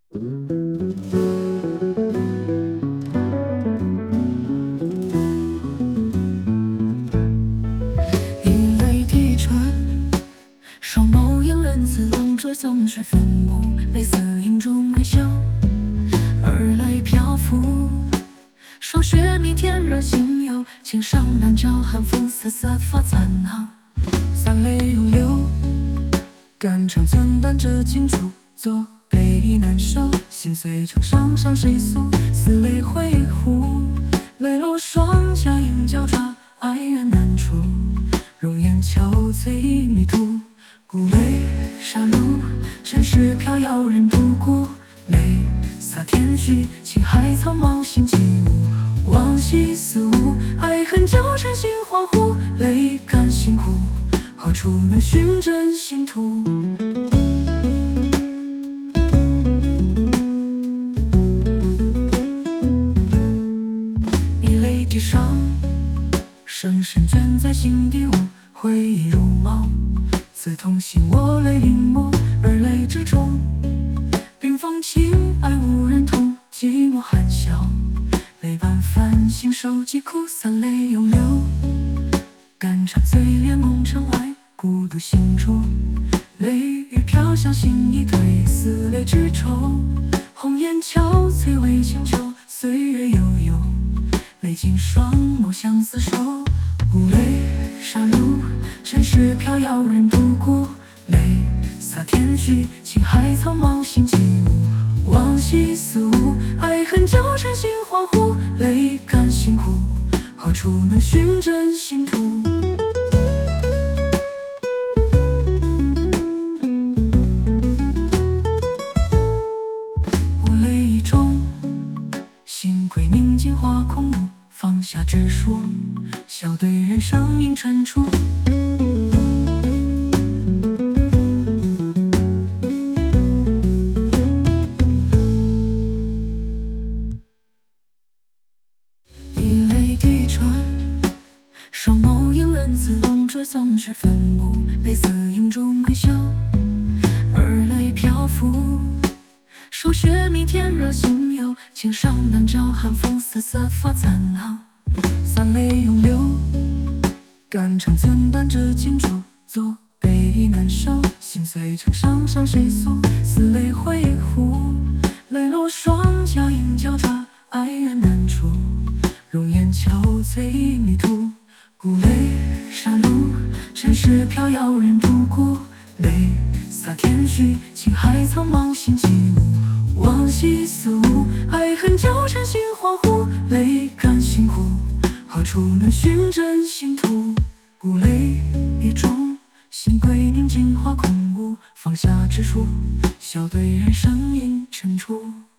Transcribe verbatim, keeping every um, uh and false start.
一泪滴穿，双眸映人自浪着总是愤怒，泪似影中微笑，而泪漂浮。霜雪弥天热心游，青上南照寒风瑟瑟发残囊，三泪永流，肝肠寸断这金烛，作悲意难收，心碎成伤伤谁诉？似泪回护，泪落双颊映交叉，哀怨难除，容颜憔悴已迷途。故泪杀戮，尘世飘摇人不顾，泪洒天虚，情海苍茫心寂无，往昔似无，爱恨交缠心恍惚，泪干心苦，何处能寻真心途？一泪滴上，深深卷在心底无，回忆如毛，刺痛心我泪淋没，而泪之中，冰封情爱无人痛，寂寞含笑，泪般繁星手疾苦，三泪永流，肝肠碎裂梦成外，孤独心中，泪雨飘香心已退，似泪之愁，红颜憔悴为清秋，岁月悠悠，泪尽双眸相厮守。故泪杀戮，尘世飘摇人不顾，泪洒天虚，情海苍茫心寂无，往昔似无，爱恨交缠心恍惚，泪干心苦，何处能寻真心途？无泪一中，心归宁静化空无，放下执说，笑对人生应沉出。一泪滴穿，双眸映人自浪着总是愤怒，泪似影中微笑，而泪漂浮。霜雪弥天热心游，青上南照寒风瑟瑟发残囊，三泪永流，肝肠寸断这金烛，作悲意难收，心碎成伤伤谁诉？似泪回护，泪落双颊映交叉，哀怨难除，容颜憔悴已迷途。故泪杀戮，尘世飘摇人不顾，泪洒天虚，情海苍茫心寂无，往昔似无，爱恨交缠心恍惚，泪干心苦，何处能寻真心途？故泪一中，心归宁静化空无，放下执着，笑对人生应沉出。